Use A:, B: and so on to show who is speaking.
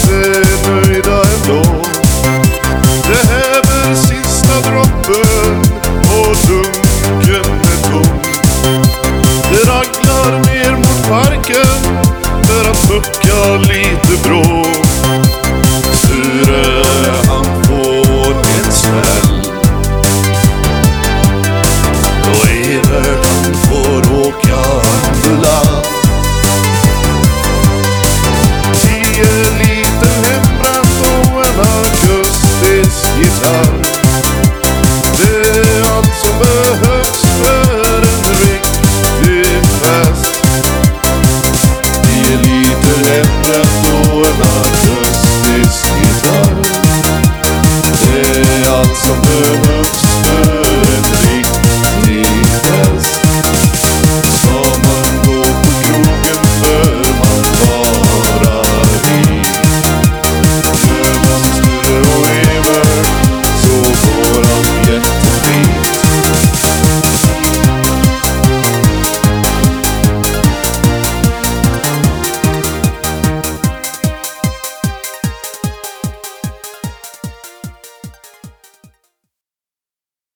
A: inte nöjda ändå. Det häver sista droppen och dunken är tom. Det raglar ner mot parken för att mucka lite brå. Sture han får en smäll och Evert han får åka ambulans. 10 liter hembränt och en akustisk gitarr. Det är allt som behövs för en riktig fest. 10 liter hembränt och en akustisk gitarr. Det är allt som behövs för